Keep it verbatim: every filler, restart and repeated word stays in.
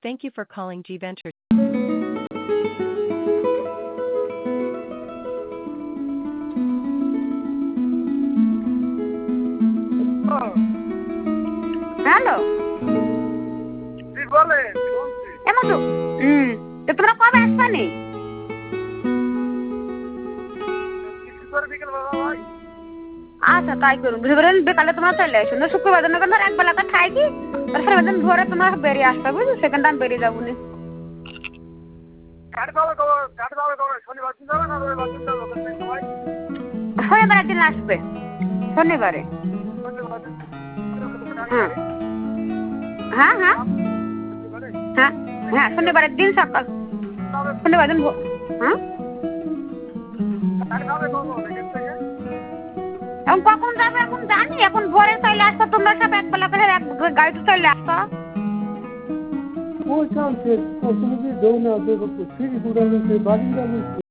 Thank you for calling G Ventures. Hello কি বলে এমন তো হুম তো তোমরা কবে আসবে নি আচ্ছা তাই করুন বুঝবেন বিকালে তোমরা চলে আসো না শুক্রবার দিন ধর এক বেলাটা খাই কি তারপরে দিন ভোরে তোমরা বেরিয়ে আসবে বুঝছো সেকেন্ড টাইম বেরিয়ে যাবো নি শনিবার দিন আসবে শনিবারে হ্যাঁ হ্যাঁ হ্যাঁ হ্যাঁ হ্যাঁ শনিবারের দিন সকাল শনিবার দিন হ্যাঁ এখন কখন যাবে এখন জানি এখন ভোরে চলে আসতো তোমরা সব এক বেলা করে এক গাড়িতে চলে আসতো ওই চান্সে তুমি যদি দৌড় না দেবো ফিরি ঘুরানো বাড়ি যাবে